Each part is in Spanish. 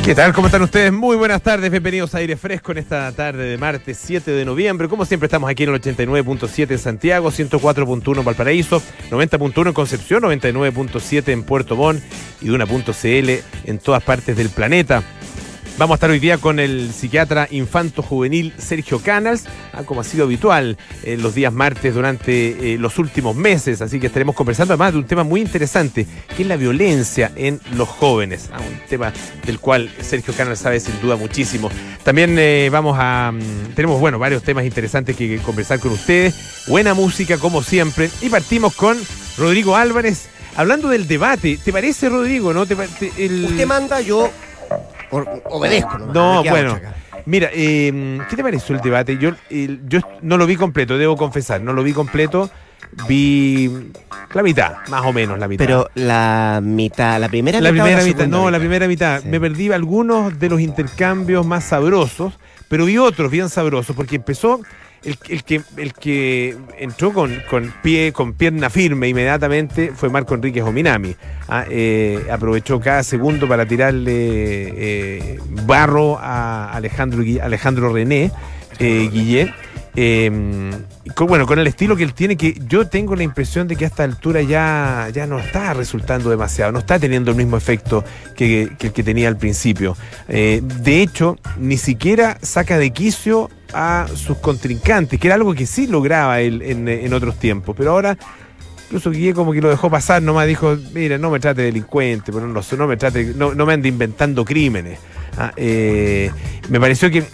¿Qué tal? ¿Cómo están ustedes? Muy buenas tardes, bienvenidos a Aire Fresco en esta tarde de martes 7 de noviembre. Como siempre estamos aquí en el 89.7 en Santiago, 104.1 en Valparaíso, 90.1 en Concepción, 99.7 en Puerto Montt y Duna.cl en todas partes del planeta. Vamos a estar hoy día con el psiquiatra infanto-juvenil Sergio Canals, como ha sido habitual los días martes durante los últimos meses, así que estaremos conversando además de un tema muy interesante, que es la violencia en los jóvenes, un tema del cual Sergio Canals sabe sin duda muchísimo. También tenemos varios temas interesantes que conversar con ustedes, buena música como siempre, y partimos con Rodrigo Álvarez, hablando del debate. ¿Te parece, Rodrigo? ¿No? Usted manda, yo obedezco. No, bueno, mira, ¿qué te pareció el debate? Yo no lo vi completo, debo confesar, no lo vi completo, vi la mitad, más o menos la mitad. Pero la mitad, la primera mitad. La primera mitad. Sí. Me perdí algunos de los intercambios más sabrosos, pero vi otros bien sabrosos, porque empezó el que entró con pierna firme inmediatamente fue Marco Enríquez Ominami. Aprovechó cada segundo para tirarle barro a Alejandro René Guillé. Con el estilo que él tiene, que yo tengo la impresión de que a esta altura ya no está resultando demasiado, no está teniendo el mismo efecto que el que tenía al principio. De hecho, ni siquiera saca de quicio a sus contrincantes, que era algo que sí lograba él en otros tiempos, pero ahora incluso Guille como que lo dejó pasar, nomás dijo, mira, no me trate de delincuente, pero no me ande inventando crímenes. Me pareció que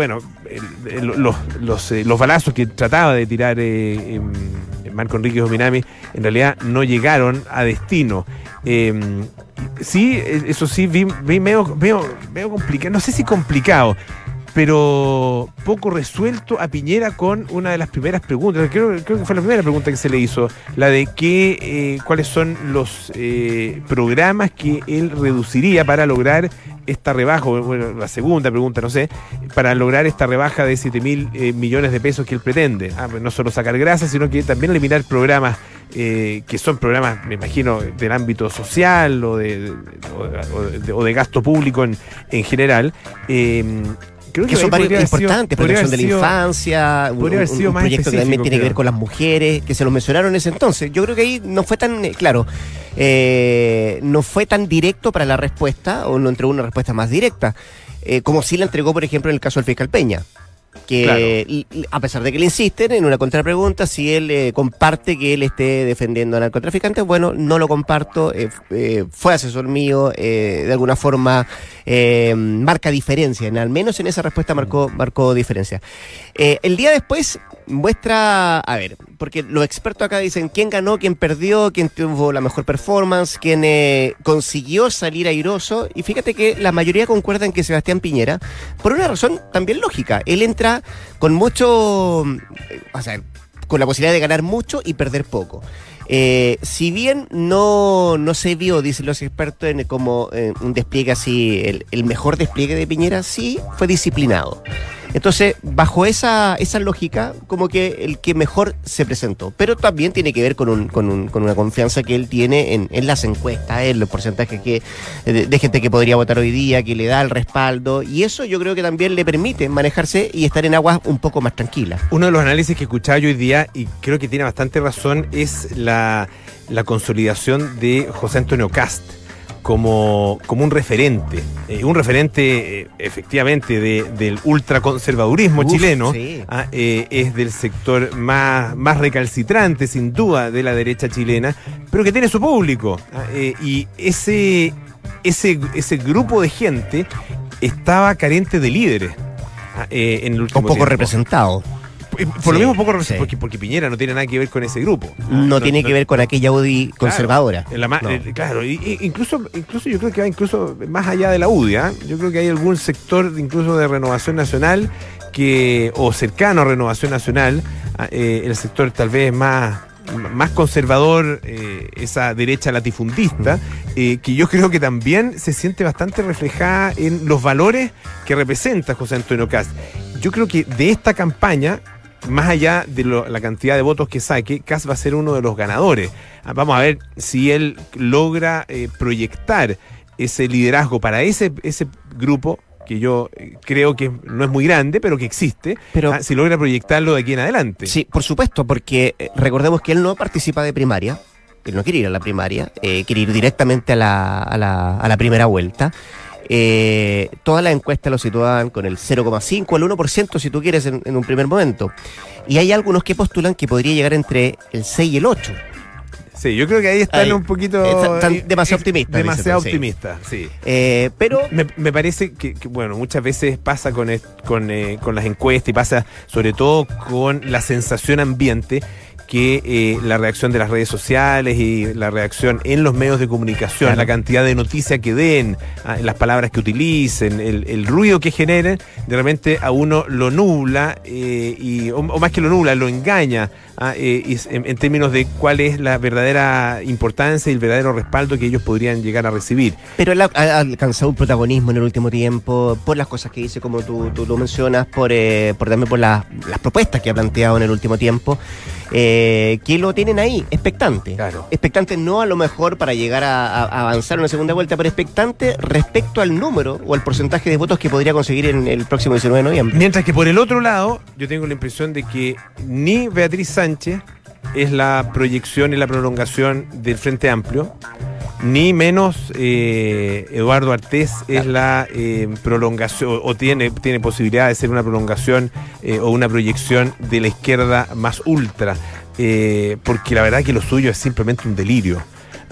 los balazos que trataba de tirar Marco Enríquez Ominami en realidad no llegaron a destino. Sí, eso sí, vi medio complicado, no sé si complicado, pero poco resuelto a Piñera con una de las primeras preguntas. Creo que fue la primera pregunta que se le hizo, la de cuáles son los programas que él reduciría para lograr esta rebaja, la segunda pregunta, no sé, para lograr esta rebaja de 7.000 millones de pesos que él pretende. No solo sacar grasa, sino que también eliminar programas que son programas, me imagino, del ámbito social o de gasto público en general. Creo que son varios importantes, protección de la infancia, un proyecto que también tiene que ver con las mujeres, que se lo mencionaron en ese entonces. Yo creo que ahí no fue tan claro, no fue tan directo para la respuesta, o no entregó una respuesta más directa, como sí la entregó, por ejemplo, en el caso del fiscal Peña, que claro, a pesar de que le insisten en una contrapregunta, si él comparte que él esté defendiendo a narcotraficantes, bueno, no lo comparto, fue asesor mío, de alguna forma marca diferencia, al menos en esa respuesta marcó diferencia. El día después muestra, a ver, porque los expertos acá dicen quién ganó, quién perdió, quién tuvo la mejor performance, quién consiguió salir airoso, y fíjate que la mayoría concuerdan que Sebastián Piñera, por una razón también lógica. Él entra con mucho, con la posibilidad de ganar mucho y perder poco. Si bien no se vio, dicen los expertos, como un despliegue así, el mejor despliegue de Piñera, sí fue disciplinado. Entonces, bajo esa lógica, como que el que mejor se presentó. Pero también tiene que ver con una confianza que él tiene en las encuestas, en los porcentajes de gente que podría votar hoy día, que le da el respaldo. Y eso yo creo que también le permite manejarse y estar en aguas un poco más tranquilas. Uno de los análisis que escuchaba yo hoy día, y creo que tiene bastante razón, es la consolidación de José Antonio Kast como un referente, efectivamente del ultraconservadurismo chileno. Sí. Es del sector más recalcitrante, sin duda, de la derecha chilena, pero que tiene su público. Y ese grupo de gente estaba carente de líderes en el último tiempo. Un poco representado. Por lo mismo poco porque Piñera no tiene nada que ver con ese grupo. No tiene que ver con aquella UDI conservadora. Claro, incluso yo creo que va incluso más allá de la UDI. Yo creo que hay algún sector incluso de Renovación Nacional o cercano a Renovación Nacional, el sector tal vez más conservador, esa derecha latifundista, que yo creo que también se siente bastante reflejada en los valores que representa José Antonio Kast. Yo creo que de esta campaña, más allá de la cantidad de votos que saque, Kast va a ser uno de los ganadores. Vamos a ver si él logra proyectar ese liderazgo para ese grupo, que yo creo que no es muy grande, pero que existe, si logra proyectarlo de aquí en adelante. Sí, por supuesto, porque recordemos que él no participa de primaria, él no quiere ir a la primaria, quiere ir directamente a la primera vuelta. Todas las encuestas lo situaban con el 0,5 al 1%, si tú quieres, en un primer momento. Y hay algunos que postulan que podría llegar entre el 6 y el 8. Sí, yo creo que ahí están un poquito... Están demasiado optimistas. Demasiado optimistas, sí. Pero... Me parece que, bueno, muchas veces pasa con las encuestas y pasa sobre todo con la sensación ambiente, que la reacción de las redes sociales y la reacción en los medios de comunicación, claro, la cantidad de noticias que den, las palabras que utilicen, el ruido que generen, de repente a uno lo nubla, o más que lo nubla, lo engaña, en términos de cuál es la verdadera importancia y el verdadero respaldo que ellos podrían llegar a recibir. Pero él ha alcanzado un protagonismo en el último tiempo por las cosas que dice, como tú lo mencionas, también por las propuestas que ha planteado en el último tiempo. Que lo tienen ahí, expectante. Claro. Expectante no a lo mejor para llegar a avanzar en una segunda vuelta, pero expectante respecto al número o al porcentaje de votos que podría conseguir en el próximo 19 de noviembre. Mientras que por el otro lado, yo tengo la impresión de que ni Beatriz Sánchez es la proyección y la prolongación del Frente Amplio, ni menos Eduardo Artés es la prolongación, o tiene posibilidad de ser una prolongación o una proyección de la izquierda más ultra, porque la verdad que lo suyo es simplemente un delirio.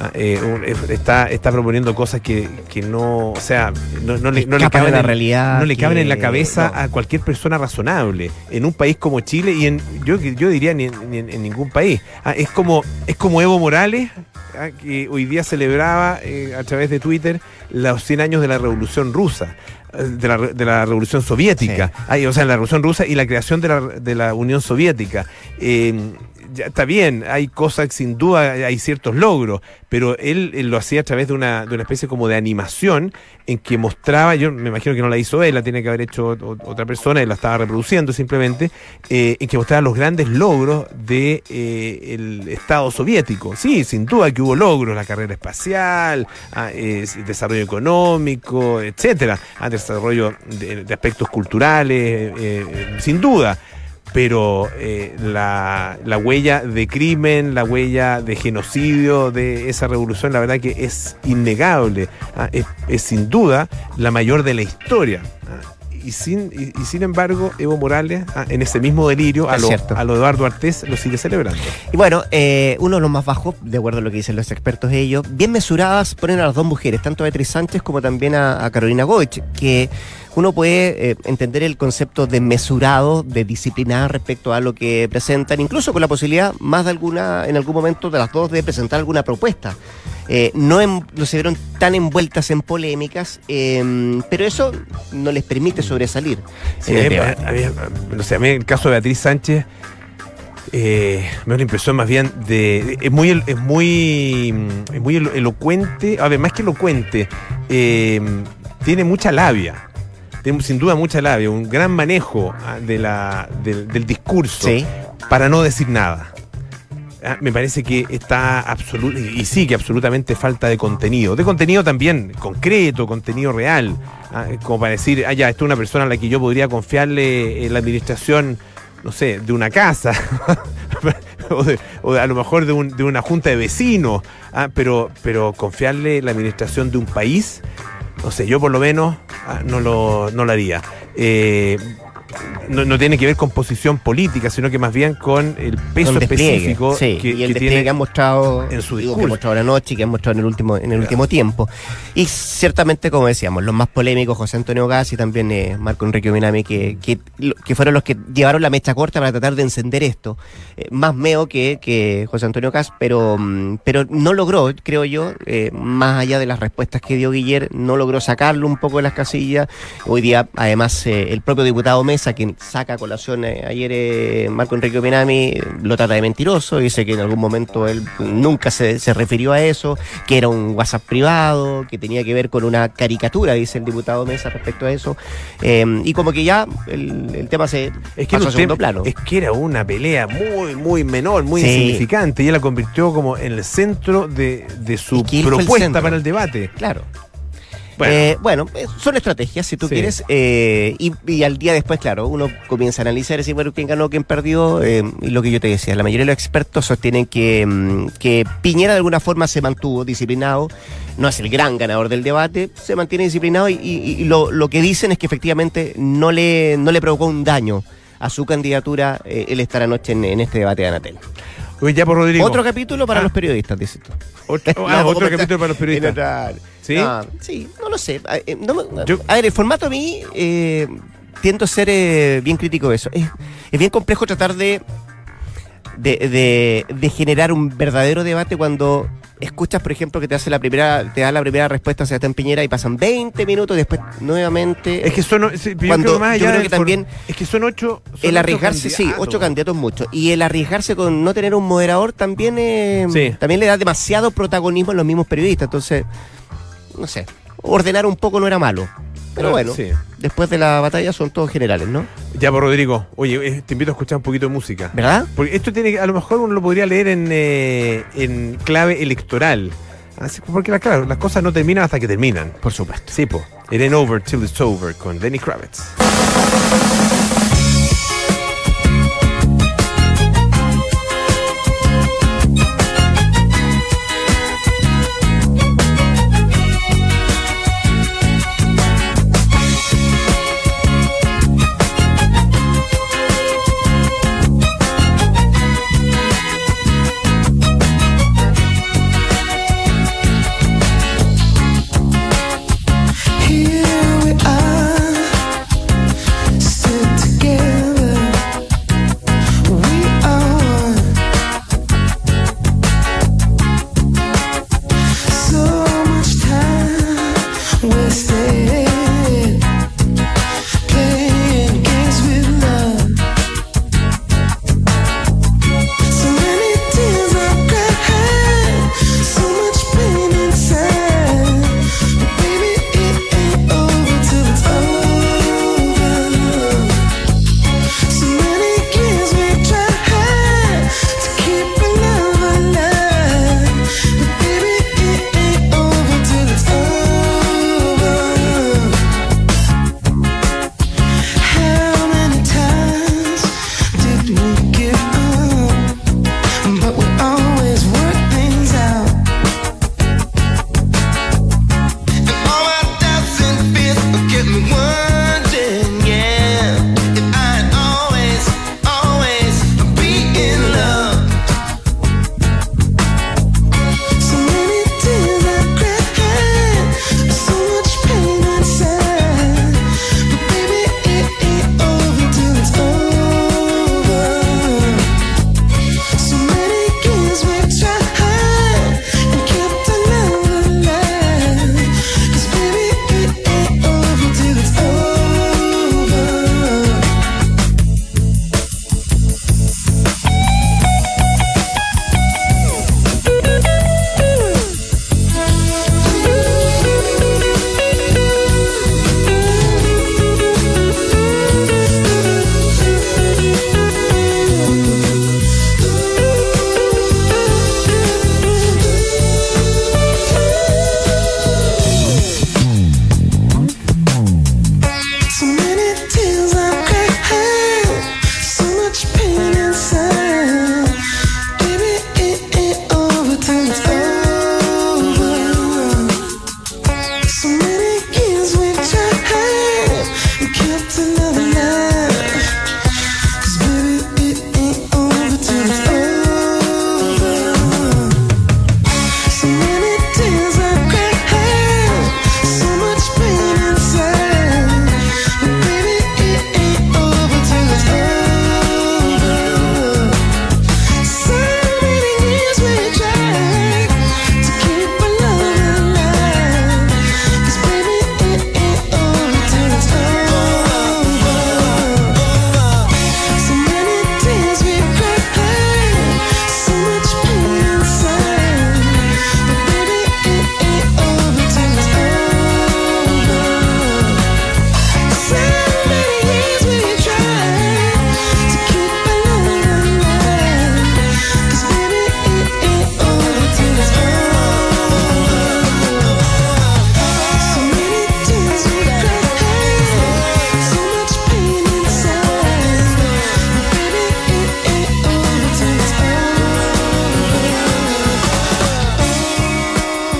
Está proponiendo cosas que no, o sea, no le caben la realidad, no le caben en la cabeza a cualquier persona razonable en un país como Chile y yo diría ni en ningún país. Es como Evo Morales, que hoy día celebraba a través de Twitter los 100 años de la Revolución Rusa, de la Revolución Soviética, sí. O sea, la Revolución Rusa y la creación de la Unión Soviética. Ya está bien, hay cosas, sin duda, hay ciertos logros, pero él lo hacía a través de una especie como de animación en que mostraba, yo me imagino que no la hizo él, la tiene que haber hecho otra persona, él la estaba reproduciendo simplemente, en que mostraba los grandes logros de el Estado soviético. Sí, sin duda que hubo logros, la carrera espacial, desarrollo económico, etcétera, desarrollo de aspectos culturales, sin duda. Pero la huella de crimen, la huella de genocidio de esa revolución, la verdad que es innegable, es sin duda la mayor de la historia. Y sin embargo, Evo Morales, en ese mismo delirio, a lo Eduardo Artés, lo sigue celebrando. Y bueno, uno de los más bajos, de acuerdo a lo que dicen los expertos ellos, bien mesuradas ponen a las dos mujeres, tanto a Beatriz Sánchez como también a Carolina Goich, que uno puede entender el concepto de mesurado, de disciplinada respecto a lo que presentan, incluso con la posibilidad, más de alguna, en algún momento de las dos, de presentar alguna propuesta. No se vieron tan envueltas en polémicas, pero eso no les permite sobresalir. Sí, a mí el caso de Beatriz Sánchez me da una impresión más bien es muy elocuente, a ver, más que elocuente, tiene mucha labia. Tiene sin duda mucha labia, un gran manejo del discurso, sí, para no decir nada. Me parece que está absolutamente falta de contenido también concreto, contenido real, como para decir, esto es una persona a la que yo podría confiarle la administración, no sé, de una casa o a lo mejor de una junta de vecinos, pero confiarle la administración de un país, no sé, yo por lo menos no lo haría. No tiene que ver con posición política, sino que más bien con el peso específico, sí, y el despliegue que han mostrado en su discurso, que han mostrado la noche y que han mostrado en el último tiempo. Y ciertamente, como decíamos, los más polémicos, José Antonio Gas y también Marco Enrique Minami, que fueron los que llevaron la mecha corta para tratar de encender esto. Más Meo que José Antonio Gas, pero no logró, creo yo, más allá de las respuestas que dio Guiller, no logró sacarlo un poco de las casillas. Hoy día, además, el propio diputado Mesa, quien saca a colación ayer Marco Enrique Minami, lo trata de mentiroso, dice que en algún momento él nunca se refirió a eso, que era un WhatsApp privado, que tenía que ver con una caricatura, dice el diputado Mesa respecto a eso, y como que ya el tema se pasó a segundo plano. Es que era una pelea muy, muy menor, muy insignificante, y él la convirtió como en el centro de su propuesta para el debate. Claro. Bueno, son estrategias, si tú quieres, y al día después, claro, uno comienza a analizar y decir, bueno, quién ganó, quién perdió, y lo que yo te decía, la mayoría de los expertos sostienen que Piñera de alguna forma se mantuvo disciplinado, no es el gran ganador del debate, se mantiene disciplinado y lo que dicen es que efectivamente no le provocó un daño a su candidatura el estar anoche en este debate de Anatel. Ya por Rodrigo. Otro capítulo para los periodistas, dices tú. Otro capítulo para los periodistas. ¿Sí? Sí, no lo sé. A ver, el formato a mí tiendo a ser bien crítico de eso. Es bien complejo tratar de generar un verdadero debate cuando escuchas, por ejemplo, que te da la primera respuesta a Sebastián Piñera y pasan 20 minutos y después nuevamente. Es que son, cuando yo creo que también es que son 8. El arriesgarse, 8 candidatos mucho. Y el arriesgarse con no tener un moderador también le da demasiado protagonismo a los mismos periodistas. Entonces, no sé, ordenar un poco no era malo. Pero bueno, después de la batalla son todos generales, ¿no? Ya, por Rodrigo, oye, te invito a escuchar un poquito de música. ¿Verdad? Porque esto a lo mejor uno lo podría leer en clave electoral. Así, porque claro, las cosas no terminan hasta que terminan. Por supuesto. Sí, po. It ain't over till it's over con Lenny Kravitz. Here we are, stood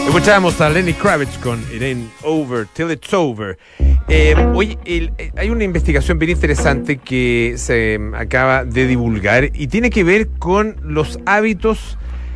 Escuchamos a Lenny Kravitz con It Ain't Over Till It's Over. Hoy hay una investigación bien interesante que se acaba de divulgar y tiene que ver con los hábitos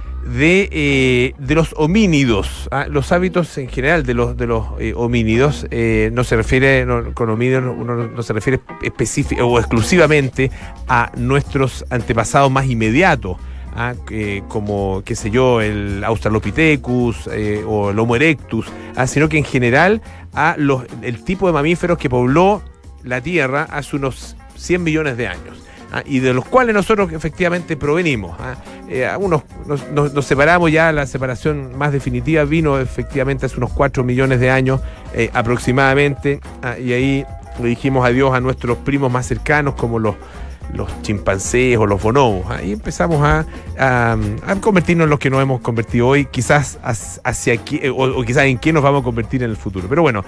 de los homínidos, los hábitos en general de los homínidos. No se refiere, con homínidos uno no se refiere específico o exclusivamente a nuestros antepasados más inmediatos, como, qué sé yo, el Australopithecus o el Homo erectus, sino que en general el tipo de mamíferos que pobló la Tierra hace unos 100 millones de años. Y de los cuales nosotros efectivamente provenimos. Algunos nos separamos ya, la separación más definitiva vino efectivamente hace unos 4 millones de años aproximadamente, y ahí le dijimos adiós a nuestros primos más cercanos como los chimpancés o los bonobos. Ahí empezamos a convertirnos en los que nos hemos convertido hoy, quizás hacia aquí, o quizás en qué nos vamos a convertir en el futuro. Pero bueno,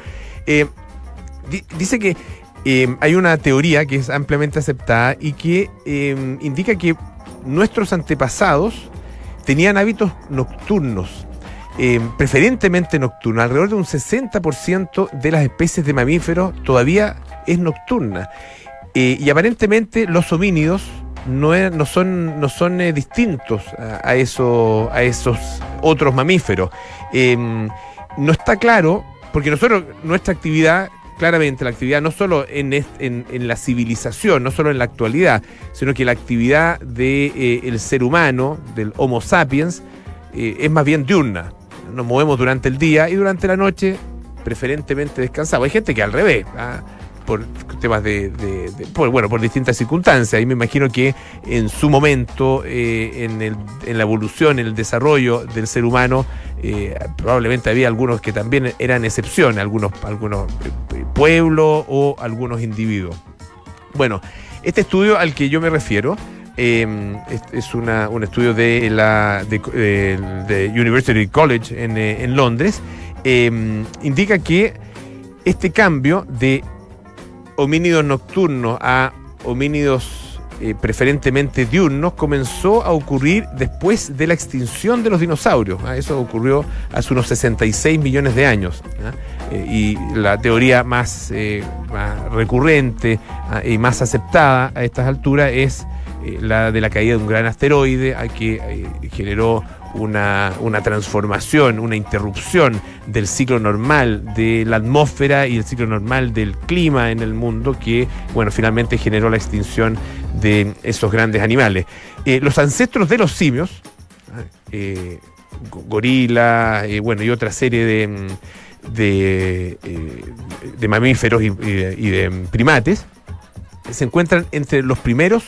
dice que hay una teoría que es ampliamente aceptada y que indica que nuestros antepasados tenían hábitos nocturnos, preferentemente nocturnos. Alrededor de un 60% de las especies de mamíferos todavía es nocturna. Y aparentemente los homínidos no son distintos a esos otros mamíferos. No está claro, porque nuestra actividad, claramente la actividad no solo en la civilización, no solo en la actualidad, sino que la actividad del ser humano, del Homo sapiens, es más bien diurna. Nos movemos durante el día y durante la noche preferentemente descansamos. Hay gente que al revés, por temas por distintas circunstancias. Y me imagino que en su momento, en la evolución, en el desarrollo del ser humano, probablemente había algunos que también eran excepciones, algunos pueblos o algunos individuos. Bueno, este estudio al que yo me refiero es un estudio de University College en Londres. Indica que este cambio de homínidos nocturnos a homínidos preferentemente diurnos comenzó a ocurrir después de la extinción de los dinosaurios. Eso ocurrió hace unos 66 millones de años. Y la teoría más recurrente y más aceptada a estas alturas es la de la caída de un gran asteroide que generó una transformación, una interrupción del ciclo normal de la atmósfera y el ciclo normal del clima en el mundo que, finalmente generó la extinción de esos grandes animales. Los ancestros de los simios, gorilas, y otra serie de mamíferos y de primates, se encuentran entre los primeros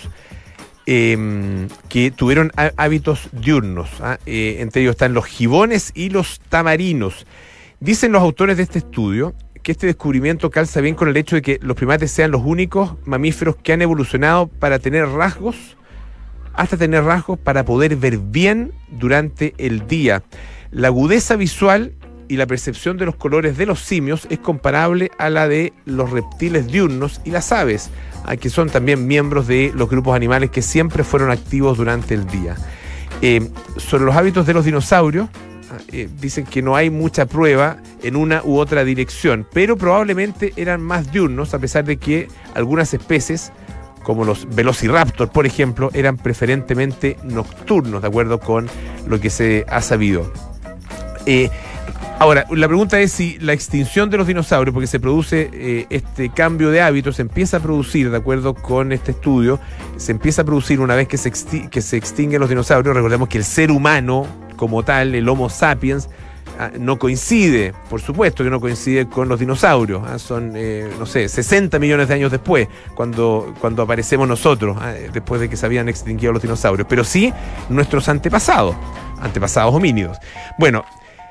que tuvieron hábitos diurnos. Entre ellos están los gibones y los tamarinos. Dicen los autores de este estudio que este descubrimiento calza bien con el hecho de que los primates sean los únicos mamíferos que han evolucionado para tener rasgos, hasta tener rasgos para poder ver bien durante el día. La agudeza visual y la percepción de los colores de los simios es comparable a la de los reptiles diurnos y las aves, que son también miembros de los grupos animales que siempre fueron activos durante el día. Sobre los hábitos de los dinosaurios, dicen que no hay mucha prueba en una u otra dirección, pero probablemente eran más diurnos, a pesar de que algunas especies, como los velociraptors, por ejemplo, eran preferentemente nocturnos, de acuerdo con lo que se ha sabido. Ahora, la pregunta es si la extinción de los dinosaurios, porque se produce este cambio de hábitos, se empieza a producir, de acuerdo con este estudio, se empieza a producir una vez que se extinguen los dinosaurios. Recordemos que el ser humano como tal, el Homo sapiens, no coincide, por supuesto que no coincide con los dinosaurios. Son, 60 millones de años después, cuando aparecemos nosotros, después de que se habían extinguido los dinosaurios. Pero sí nuestros antepasados homínidos. Bueno,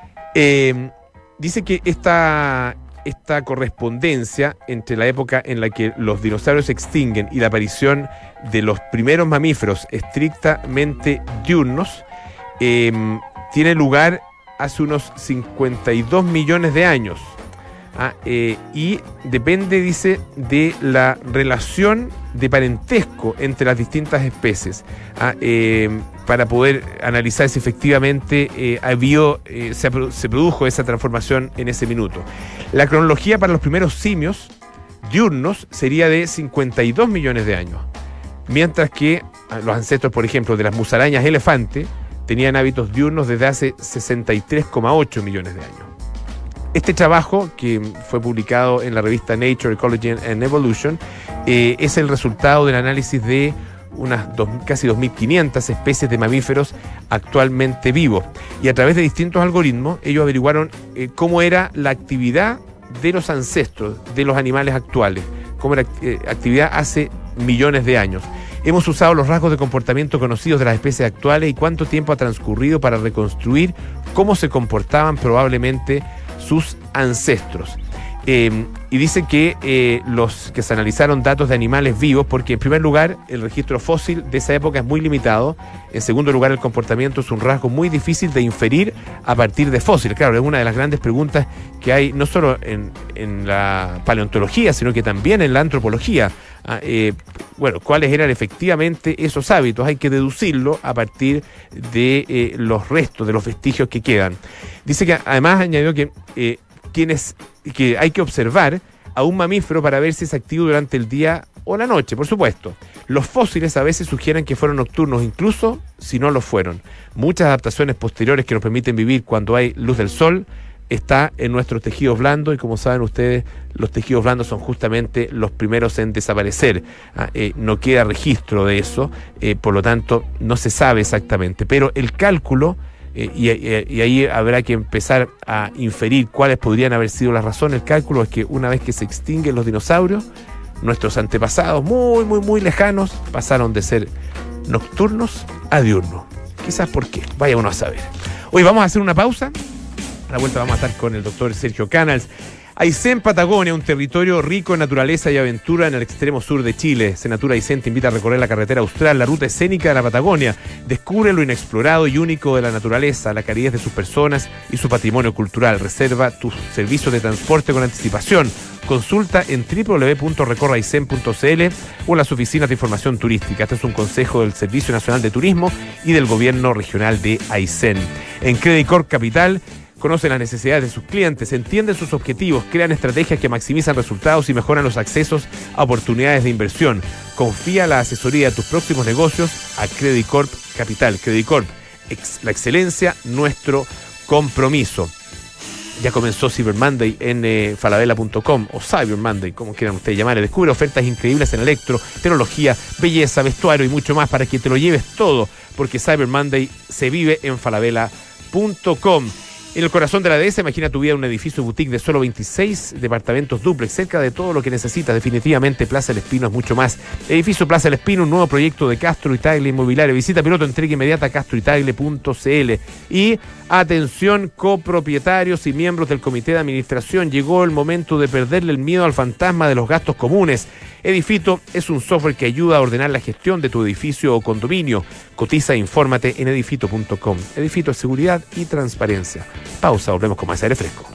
dice que esta correspondencia entre la época en la que los dinosaurios se extinguen y la aparición de los primeros mamíferos estrictamente diurnos tiene lugar hace unos 52 millones de años. y depende, dice, de la relación de parentesco entre las distintas especies, para poder analizar si efectivamente se produjo esa transformación en ese minuto. La cronología para los primeros simios diurnos sería de 52 millones de años, mientras que los ancestros, por ejemplo, de las musarañas elefante tenían hábitos diurnos desde hace 63,8 millones de años. Este trabajo, que fue publicado en la revista Nature, Ecology and Evolution, es el resultado del análisis de unas casi 2.500 especies de mamíferos actualmente vivos. Y a través de distintos algoritmos, ellos averiguaron cómo era la actividad de los ancestros de los animales actuales, cómo era actividad hace millones de años. Hemos usado los rasgos de comportamiento conocidos de las especies actuales y cuánto tiempo ha transcurrido para reconstruir cómo se comportaban probablemente sus ancestros. Y dice que los que se analizaron datos de animales vivos, porque en primer lugar el registro fósil de esa época es muy limitado, en segundo lugar el comportamiento es un rasgo muy difícil de inferir a partir de fósiles. Claro, es una de las grandes preguntas que hay no solo en la paleontología, sino que también en la antropología. ¿Cuáles eran efectivamente esos hábitos? Hay que deducirlo a partir de los restos, de los vestigios que quedan. Dice que además añadió que hay que observar a un mamífero para ver si es activo durante el día o la noche, por supuesto. Los fósiles a veces sugieren que fueron nocturnos, incluso si no lo fueron. Muchas adaptaciones posteriores que nos permiten vivir cuando hay luz del sol está en nuestros tejidos blandos, y como saben ustedes, los tejidos blandos son justamente los primeros en desaparecer. No queda registro de eso, por lo tanto no se sabe exactamente, pero el cálculo, y ahí habrá que empezar a inferir cuáles podrían haber sido las razones. El cálculo es que una vez que se extinguen los dinosaurios, nuestros antepasados muy, muy, muy lejanos pasaron de ser nocturnos a diurnos. Quizás por qué, vaya uno a saber. Hoy vamos a hacer una pausa. A la vuelta vamos a estar con el doctor Sergio Canals. Aysén, Patagonia, un territorio rico en naturaleza y aventura en el extremo sur de Chile. Senatura Aysén te invita a recorrer la carretera austral, la ruta escénica de la Patagonia. Descubre lo inexplorado y único de la naturaleza, la calidez de sus personas y su patrimonio cultural. Reserva tus servicios de transporte con anticipación. Consulta en www.recorreaysén.cl o en las oficinas de información turística. Este es un consejo del Servicio Nacional de Turismo y del Gobierno Regional de Aysén. En Credit Corp Capital, conocen las necesidades de sus clientes, entienden sus objetivos, crean estrategias que maximizan resultados y mejoran los accesos a oportunidades de inversión. Confía la asesoría de tus próximos negocios a Credit Corp Capital. Credit Corp, la excelencia, nuestro compromiso. Ya comenzó Cyber Monday en falabella.com o Cyber Monday, como quieran ustedes llamarle. Descubre ofertas increíbles en electro, tecnología, belleza, vestuario y mucho más para que te lo lleves todo, porque Cyber Monday se vive en falabella.com. En el corazón de la dehesa, imagina tu vida en un edificio boutique de solo 26 departamentos dúplex, cerca de todo lo que necesitas. Definitivamente Plaza El Espino es mucho más. Edificio Plaza El Espino, un nuevo proyecto de Castro y Tagle Inmobiliario. Visita piloto, entrega inmediata a castroytagle.cl. Y atención, copropietarios y miembros del comité de administración, llegó el momento de perderle el miedo al fantasma de los gastos comunes. Edifito es un software que ayuda a ordenar la gestión de tu edificio o condominio. Cotiza e infórmate en edifito.com. Edifito es seguridad y transparencia. Pausa, volvemos con más aire fresco.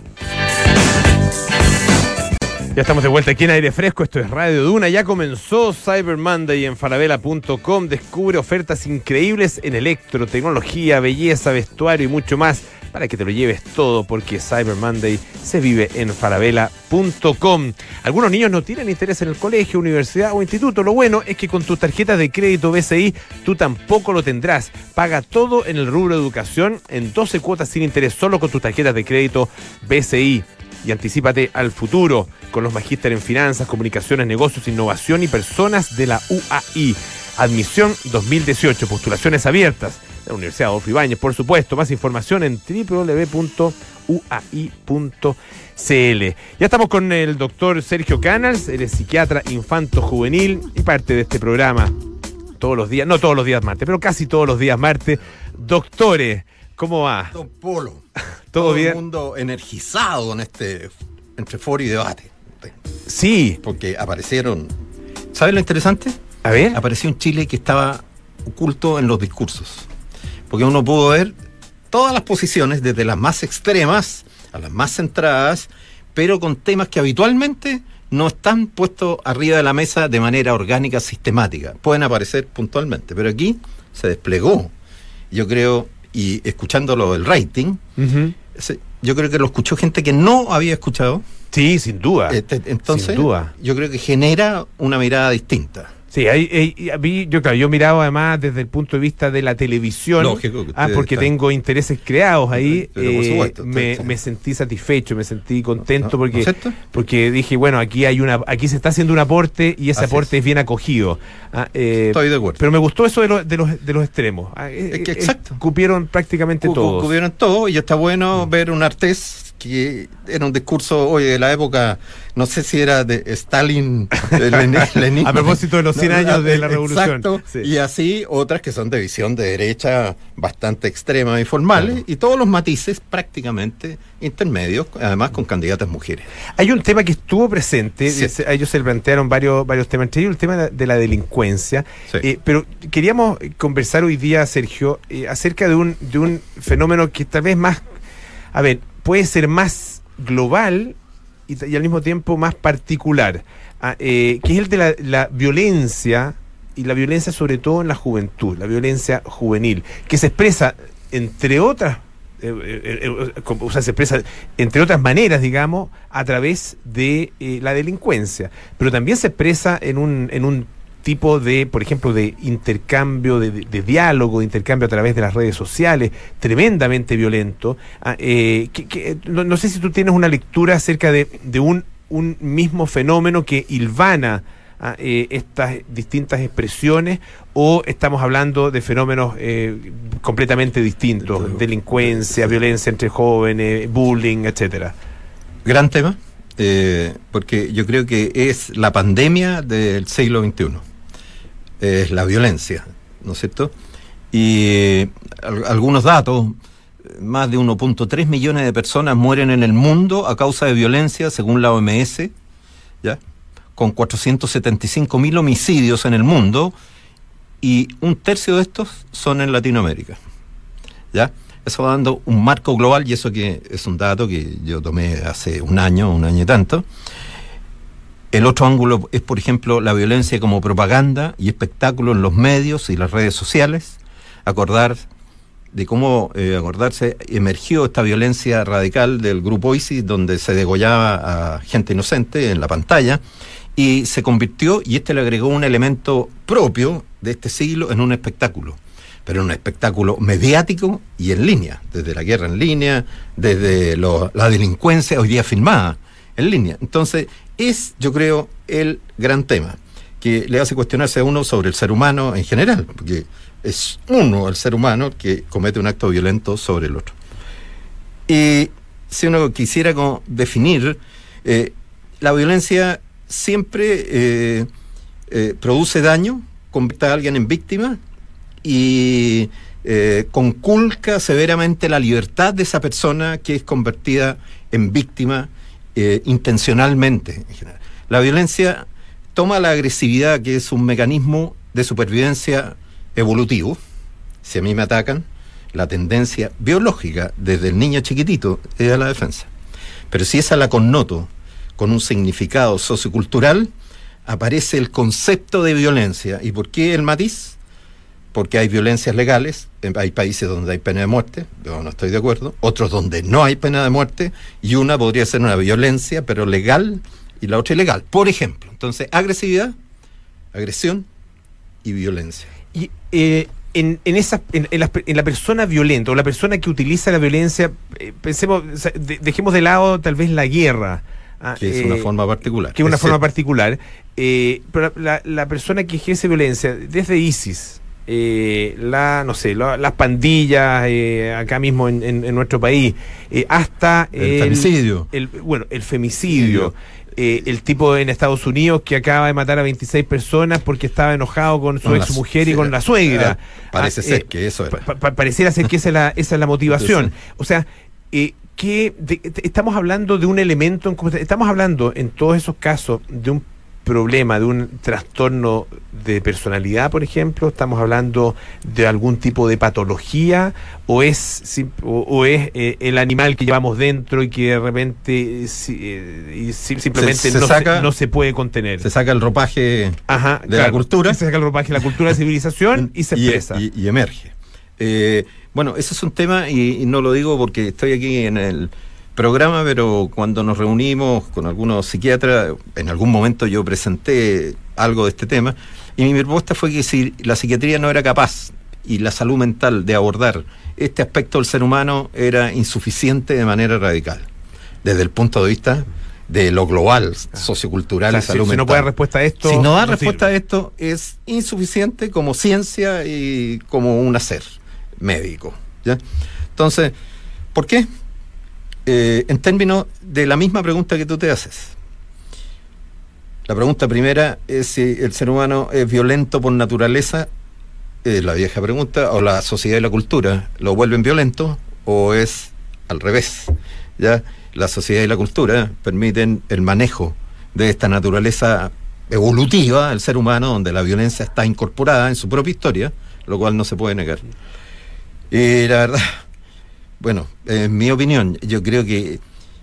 Ya estamos de vuelta aquí en Aire Fresco, esto es Radio Duna. Ya comenzó Cyber Monday en falabella.com. Descubre ofertas increíbles en electro, tecnología, belleza, vestuario y mucho más para que te lo lleves todo, porque Cyber Monday se vive en falabella.com. Algunos niños no tienen interés en el colegio, universidad o instituto. Lo bueno es que con tus tarjetas de crédito BCI tú tampoco lo tendrás. Paga todo en el rubro de educación en 12 cuotas sin interés, solo con tus tarjetas de crédito BCI. Y anticípate al futuro con los magíster en finanzas, comunicaciones, negocios, innovación y personas de la UAI. Admisión 2018, postulaciones abiertas de la Universidad Adolfo Ibáñez, por supuesto. Más información en www.uai.cl. Ya estamos con el doctor Sergio Canals, él es psiquiatra infanto-juvenil y parte de este programa todos los días, no todos los días martes, pero casi todos los días martes. Doctores, ¿cómo va? Don Polo. ¿Todo bien? El mundo energizado con este entre foro y debate. Sí. Porque aparecieron... ¿Sabes lo interesante? A ver. Apareció un Chile que estaba oculto en los discursos. Porque uno pudo ver todas las posiciones, desde las más extremas a las más centradas, pero con temas que habitualmente no están puestos arriba de la mesa de manera orgánica, sistemática. Pueden aparecer puntualmente, pero aquí se desplegó. Yo creo, y escuchándolo del rating, yo creo que lo escuchó gente que no había escuchado. Sí, sin duda. Entonces, sin duda. Yo creo que genera una mirada distinta. Sí, yo miraba además desde el punto de vista de la televisión. Lógico. Porque tengo intereses creados ahí. Pero por supuesto, me sentí satisfecho, me sentí contento porque dije, bueno, aquí se está haciendo un aporte y ese aporte es bien acogido. Estoy de acuerdo. Pero me gustó eso de los extremos. Exacto. Cupieron prácticamente todos. Cupieron todo y está bueno ver un Artés que era un discurso, oye, de la época, no sé si era de Stalin, de Lenin. A propósito de los 100 años de la revolución. Exacto, sí. Y así otras que son de visión de derecha bastante extrema y formales, y todos los matices prácticamente intermedios, además con candidatas mujeres. Hay un tema que estuvo presente, sí. A ellos se le plantearon varios temas, entre ellos el tema de la delincuencia, sí. Pero queríamos conversar hoy día, Sergio, acerca de un fenómeno que tal vez más, puede ser más global y al mismo tiempo más particular, que es el de la violencia, y la violencia sobre todo en la juventud, la violencia juvenil, que se expresa entre otras, se expresa entre otras maneras, digamos, a través de la delincuencia, pero también se expresa en un tipo de, por ejemplo, de intercambio, de diálogo, de intercambio a través de las redes sociales, tremendamente violento. No sé si tú tienes una lectura acerca de un mismo fenómeno que hilvana estas distintas expresiones, o estamos hablando de fenómenos completamente distintos, delincuencia, violencia entre jóvenes, bullying, etcétera. Gran tema, porque yo creo que es la pandemia del siglo XXI. Es la violencia, ¿no es cierto? Y algunos datos, más de 1.3 millones de personas mueren en el mundo a causa de violencia, según la OMS, ¿ya? Con 475.000 homicidios en el mundo, y un tercio de estos son en Latinoamérica, ¿ya? Eso va dando un marco global, y eso que es un dato que yo tomé hace un año y tanto. El otro ángulo es, por ejemplo, la violencia como propaganda y espectáculo en los medios y las redes sociales. Acordarse, emergió esta violencia radical del grupo ISIS, donde se degollaba a gente inocente en la pantalla, y se convirtió, y le agregó un elemento propio de este siglo, en un espectáculo. Pero en un espectáculo mediático y en línea, desde la guerra en línea, desde la delincuencia hoy día filmada en línea. Entonces, yo creo, el gran tema que le hace cuestionarse a uno sobre el ser humano en general, porque es el ser humano que comete un acto violento sobre el otro. Y si uno quisiera definir, la violencia siempre produce daño, convierte a alguien en víctima y conculca severamente la libertad de esa persona que es convertida en víctima intencionalmente. En general. La violencia toma la agresividad, que es un mecanismo de supervivencia evolutivo. Si a mí me atacan, la tendencia biológica desde el niño chiquitito es a la defensa. Pero si esa la connoto con un significado sociocultural, aparece el concepto de violencia. ¿Y por qué el matiz? Porque hay violencias legales, hay países donde hay pena de muerte, yo no estoy de acuerdo, otros donde no hay pena de muerte, y una podría ser una violencia, pero legal, y la otra ilegal. Por ejemplo, entonces, agresividad, agresión y violencia. Y en la persona violenta, o la persona que utiliza la violencia, dejemos de lado tal vez la guerra, que es una forma particular. Que es una forma particular, pero la persona que ejerce violencia, desde ISIS, las pandillas acá mismo en nuestro país, hasta el femicidio. El femicidio. El tipo en Estados Unidos que acaba de matar a 26 personas porque estaba enojado con su ex mujer y con la suegra. Parece ser que eso era. Pareciera ser que esa es la motivación. O sea, estamos hablando de un elemento, estamos hablando en todos esos casos de un problema, de un trastorno de personalidad, por ejemplo? ¿Estamos hablando de algún tipo de patología? ¿O es el animal que llevamos dentro y que de repente simplemente no se puede contener? Se saca el ropaje de la cultura. Se saca el ropaje de la cultura, de civilización y se expresa. Y emerge. Bueno, ese es un tema, y no lo digo porque estoy aquí en el programa, pero cuando nos reunimos con algunos psiquiatras, en algún momento yo presenté algo de este tema, y mi propuesta fue que si la psiquiatría no era capaz, y la salud mental, de abordar este aspecto del ser humano, era insuficiente de manera radical, desde el punto de vista de lo global, sociocultural, y salud mental. Si no puede dar respuesta a esto... Si no da respuesta a esto, es insuficiente como ciencia y como un hacer médico, ¿ya? Entonces, ¿por qué? En términos de la misma pregunta que tú te haces. La pregunta primera es si el ser humano es violento por naturaleza, la vieja pregunta, o la sociedad y la cultura lo vuelven violento, o es al revés, ¿ya? La sociedad y la cultura permiten el manejo de esta naturaleza evolutiva del ser humano, donde la violencia está incorporada en su propia historia, lo cual no se puede negar. Y la verdad, bueno, en mi opinión, yo creo que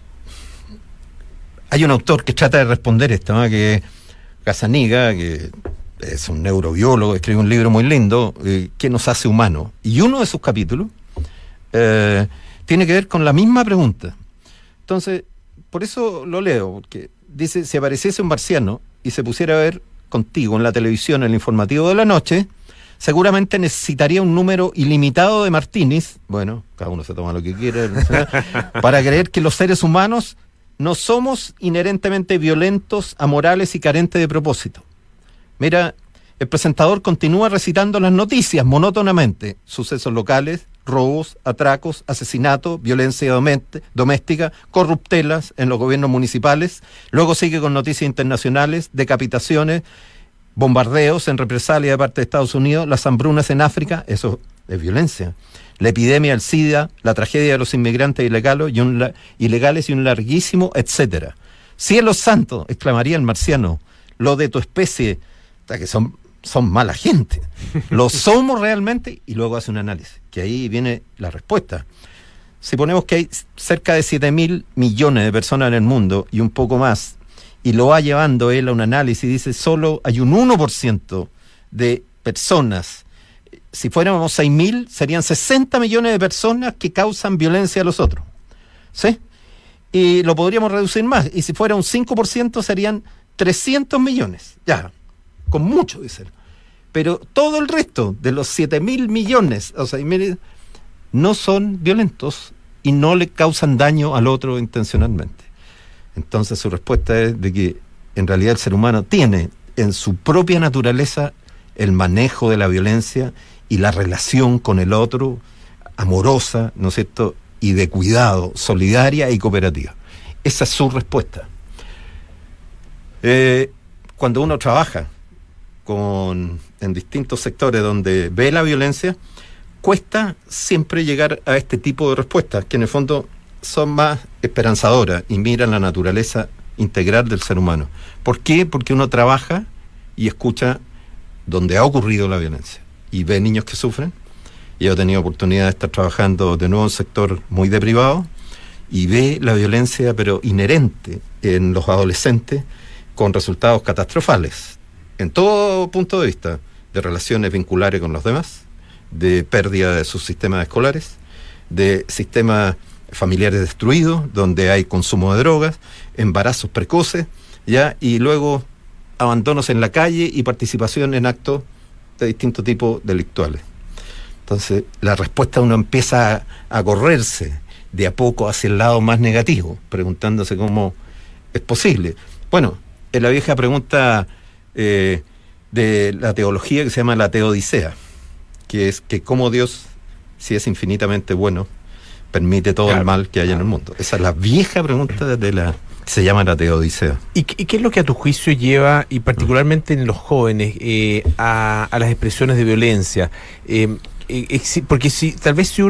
hay un autor que trata de responder esto, ¿no? Que es Gazzaniga, que es un neurobiólogo, escribe un libro muy lindo, ¿Qué nos hace humanos? Y uno de sus capítulos tiene que ver con la misma pregunta. Entonces, por eso lo leo, porque dice: si apareciese un marciano y se pusiera a ver contigo en la televisión el informativo de la noche, seguramente necesitaría un número ilimitado de martinis, bueno, cada uno se toma lo que quiere, para creer que los seres humanos no somos inherentemente violentos, amorales y carentes de propósito. Mira, el presentador continúa recitando las noticias monótonamente: sucesos locales, robos, atracos, asesinatos, violencia doméstica, corruptelas en los gobiernos municipales. Luego sigue con noticias internacionales, decapitaciones, bombardeos en represalia de parte de Estados Unidos, las hambrunas en África, eso es violencia, la epidemia del SIDA, la tragedia de los inmigrantes ilegales y un larguísimo etcétera. Cielos santos, exclamaría el marciano, lo de tu especie, que son mala gente, lo somos realmente. Y luego hace un análisis, que ahí viene la respuesta. Si ponemos que hay cerca de 7.000 millones de personas en el mundo y un poco más, y lo va llevando él a un análisis, dice: solo hay un 1% de personas. Si fuéramos 6.000, serían 60 millones de personas que causan violencia a los otros, ¿sí? Y lo podríamos reducir más, y si fuera un 5% serían 300 millones, ya, con mucho, dice él. Pero todo el resto de los 7.000 millones, o 6.000, no son violentos y no le causan daño al otro intencionalmente. Entonces su respuesta es de que en realidad el ser humano tiene en su propia naturaleza el manejo de la violencia y la relación con el otro amorosa, ¿no es cierto?, y de cuidado, solidaria y cooperativa. Esa es su respuesta. Cuando uno trabaja en distintos sectores donde ve la violencia, cuesta siempre llegar a este tipo de respuestas, que en el fondo son más esperanzadoras y miran la naturaleza integral del ser humano. ¿Por qué? Porque uno trabaja y escucha donde ha ocurrido la violencia y ve niños que sufren. Y yo he tenido oportunidad de estar trabajando de nuevo en un sector muy deprivado y ve la violencia, pero inherente en los adolescentes, con resultados catastrofales en todo punto de vista, de relaciones vinculares con los demás, de pérdida de sus sistemas escolares, de sistemas familiares destruidos, donde hay consumo de drogas, embarazos precoces, ya, y luego abandonos en la calle y participación en actos de distintos tipos delictuales. Entonces, la respuesta, uno empieza a correrse de a poco hacia el lado más negativo, preguntándose cómo es posible. Bueno, en la vieja pregunta de la teología, que se llama la teodicea, que es que cómo Dios, si es infinitamente bueno, permite todo el mal que hay en el mundo. Esa es la vieja pregunta que se llama la teodicea. ¿Y qué es lo que a tu juicio lleva, y particularmente en los jóvenes, a las expresiones de violencia? Porque tal vez si uno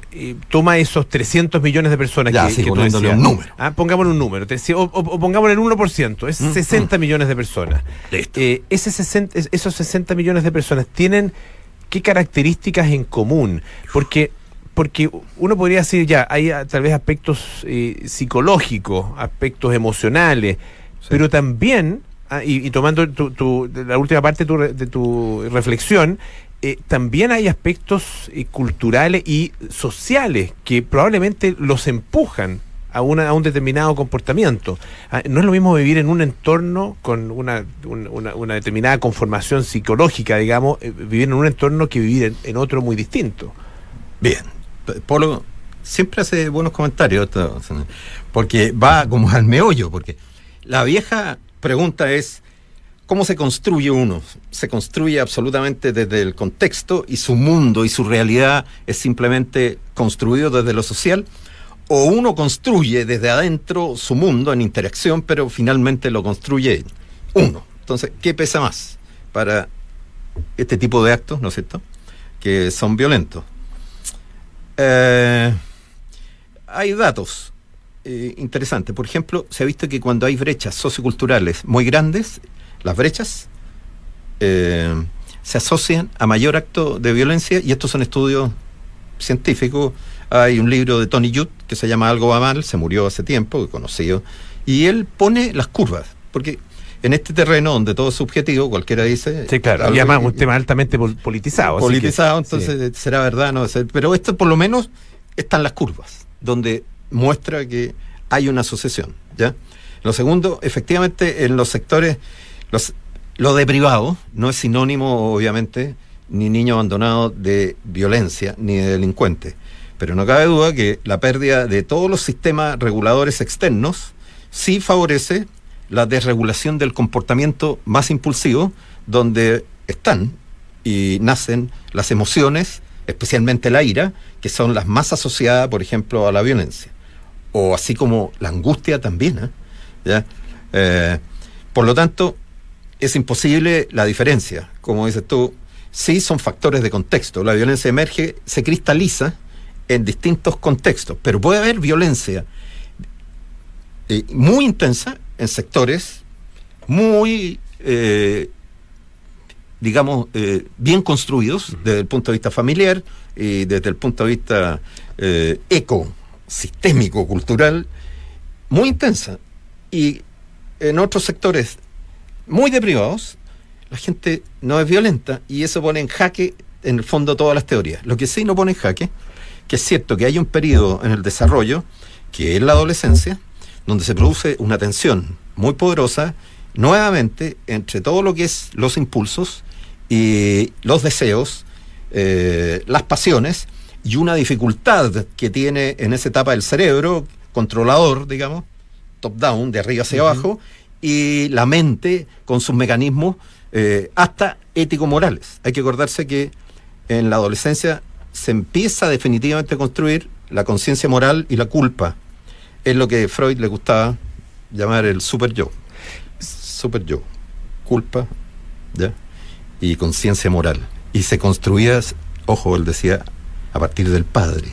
toma esos 300 millones de personas que tú decías, un número. Pongámosle un número, o pongámosle el 1%, es 60 millones de personas. Esos 60 millones de personas tienen qué características en común, porque uno podría decir, hay tal vez aspectos psicológicos, aspectos emocionales, pero también, y tomando la última parte de tu reflexión, también hay aspectos culturales y sociales que probablemente los empujan a un determinado comportamiento. No es lo mismo vivir en un entorno con una determinada conformación psicológica, digamos, vivir en un entorno que vivir en otro muy distinto. Bien, Polo siempre hace buenos comentarios, porque va como al meollo, porque la vieja pregunta es: ¿cómo se construye uno? Se construye absolutamente desde el contexto, y su mundo y su realidad es simplemente construido desde lo social, o uno construye desde adentro su mundo en interacción, pero finalmente lo construye uno. Entonces, ¿qué pesa más para este tipo de actos, ¿no es cierto?, que son violentos? Hay datos interesantes. Por ejemplo, se ha visto que cuando hay brechas socioculturales muy grandes, las brechas se asocian a mayor acto de violencia, y estos son estudios científicos. Hay un libro de Tony Judt que se llama Algo va mal, se murió hace tiempo, conocido, y él pone las curvas, porque en este terreno donde todo es subjetivo, cualquiera dice... Sí, claro, y además un tema altamente politizado. Politizado, entonces sí. Será verdad, no sé, pero esto por lo menos están las curvas, donde muestra que hay una asociación, ¿ya? Lo segundo, efectivamente, en los sectores, lo de privado no es sinónimo, obviamente, ni niño abandonado, de violencia, ni de delincuente. Pero no cabe duda que la pérdida de todos los sistemas reguladores externos sí favorece la desregulación del comportamiento más impulsivo, donde están y nacen las emociones, especialmente la ira, que son las más asociadas, por ejemplo, a la violencia. O así como la angustia también, ¿ya? Por lo tanto, es imposible la diferencia. Como dices tú, sí son factores de contexto. La violencia emerge, se cristaliza en distintos contextos, pero puede haber violencia muy intensa en sectores muy, bien construidos desde el punto de vista familiar y desde el punto de vista ecosistémico, cultural, muy intensa. Y en otros sectores muy deprivados, la gente no es violenta, y eso pone en jaque, en el fondo, todas las teorías. Lo que sí no pone en jaque, que es cierto que hay un periodo en el desarrollo, que es la adolescencia, donde se produce una tensión muy poderosa, nuevamente, entre todo lo que es los impulsos y los deseos, las pasiones, y una dificultad que tiene en esa etapa el cerebro, controlador, digamos, top-down, de arriba hacia abajo, y la mente con sus mecanismos hasta ético-morales. Hay que acordarse que en la adolescencia se empieza definitivamente a construir la conciencia moral y la culpa. Es lo que Freud le gustaba llamar el super yo. Super yo, culpa, ¿ya?, y conciencia moral. Y se construía, ojo, él decía, a partir del padre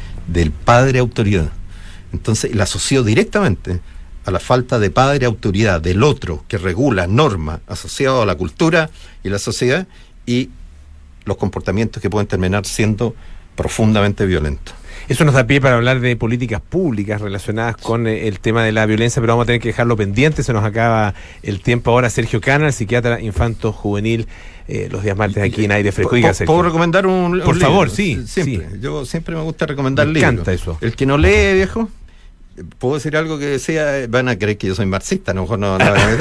autoridad. Entonces la asoció directamente a la falta de padre autoridad, del otro, que regula, norma, asociado a la cultura y la sociedad, y los comportamientos que pueden terminar siendo profundamente violentos. Eso nos da pie para hablar de políticas públicas relacionadas con el tema de la violencia, pero vamos a tener que dejarlo pendiente, se nos acaba el tiempo ahora. Sergio Canal, psiquiatra infanto juvenil, los días martes aquí en Aire Fresco. ¿Puedo recomendar un por libro? Favor, sí. Siempre. Sí. Yo siempre me gusta recomendar libros. Me encanta eso. El que no lee, viejo, puedo decir algo que decía, van a creer que yo soy marxista, a lo mejor no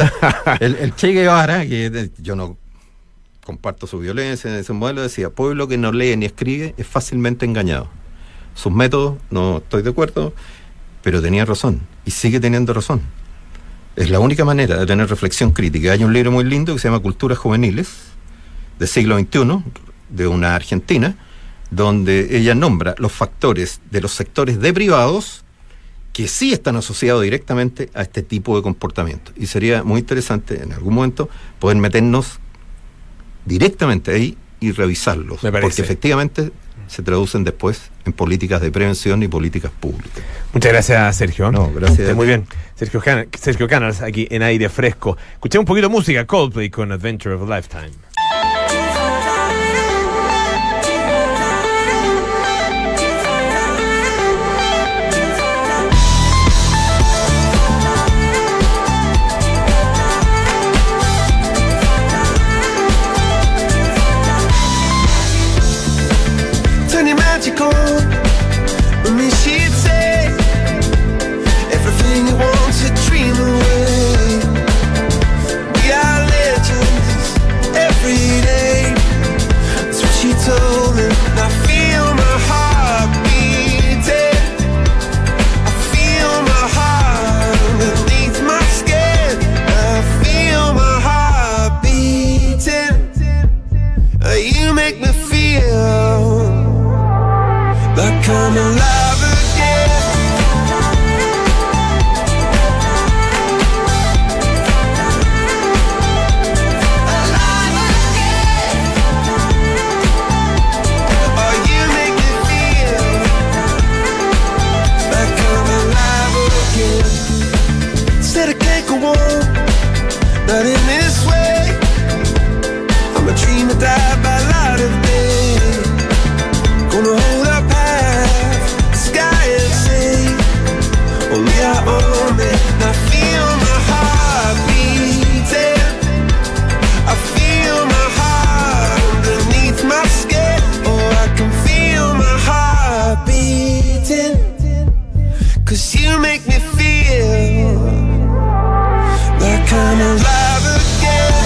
el Che Guevara, que yo no comparto su violencia, ese modelo, decía: pueblo que no lee ni escribe es fácilmente engañado. Sus métodos, no estoy de acuerdo, pero tenía razón, y sigue teniendo razón. Es la única manera de tener reflexión crítica. Hay un libro muy lindo que se llama Culturas Juveniles, del siglo XXI, de una argentina, donde ella nombra los factores de los sectores deprivados que sí están asociados directamente a este tipo de comportamiento. Y sería muy interesante en algún momento poder meternos directamente ahí y revisarlos. Me parece. Porque efectivamente se traducen después en políticas de prevención y políticas públicas. Muchas gracias, Sergio. No, gracias. Muy bien. Sergio Canals, aquí en Aire Fresco. Escuché un poquito de música, Coldplay con Adventure of a Lifetime. With me she'd say everything you want to dream away. We are legends every day. That's what she told me. And I feel my heart beating. I feel my heart underneath my skin. I feel my heart beating. You make me feel like I'm alive again. Alive again. Oh, you make me feel like I'm alive again. Said I can't go on, not in this way. I'm a dreamer, die by light of day. Gonna hold up half the sky and say, only I own it. I feel my heart beating. I feel my heart underneath my skin. Oh, I can feel my heart beating. 'Cause you make me feel like I'm alive again.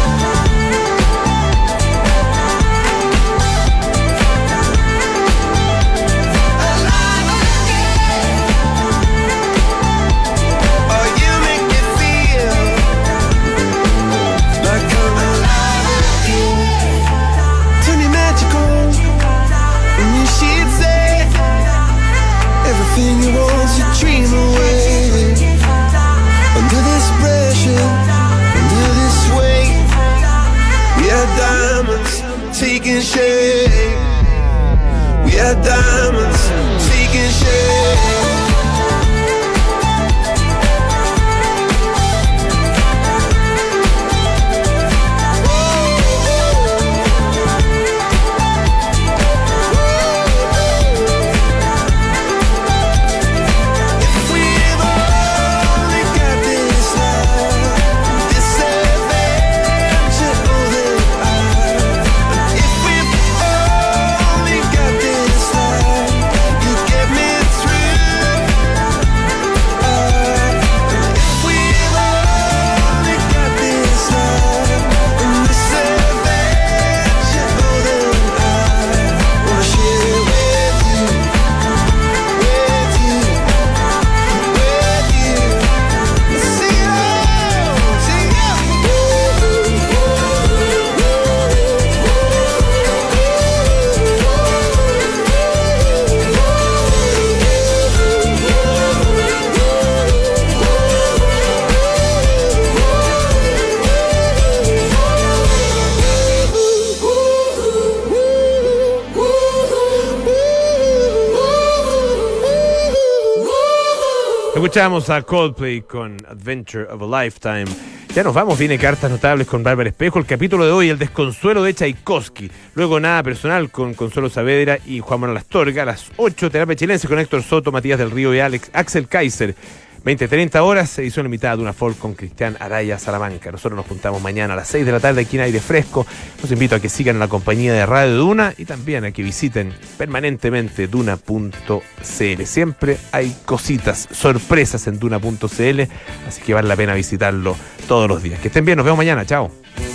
Everything you want to dream away. Under this pressure, under this weight, we are diamonds taking shape. We are diamonds taking shape. Escuchamos a Coldplay con Adventure of a Lifetime. Ya nos vamos, viene Cartas Notables con Bárbara Espejo. El capítulo de hoy, el desconsuelo de Tchaikovsky. Luego Nada Personal con Consuelo Saavedra y Juan Manuel Astorga. A las 8, Terapia Chilense con Héctor Soto, Matías del Río y Axel Kaiser. 20-30 horas, edición limitada de una folk con Cristian Araya Salamanca. Nosotros nos juntamos mañana a las 6 de la tarde aquí en Aire Fresco. Los invito a que sigan la compañía de Radio Duna y también a que visiten permanentemente duna.cl. Siempre hay cositas, sorpresas en duna.cl, así que vale la pena visitarlo todos los días. Que estén bien, nos vemos mañana, chao.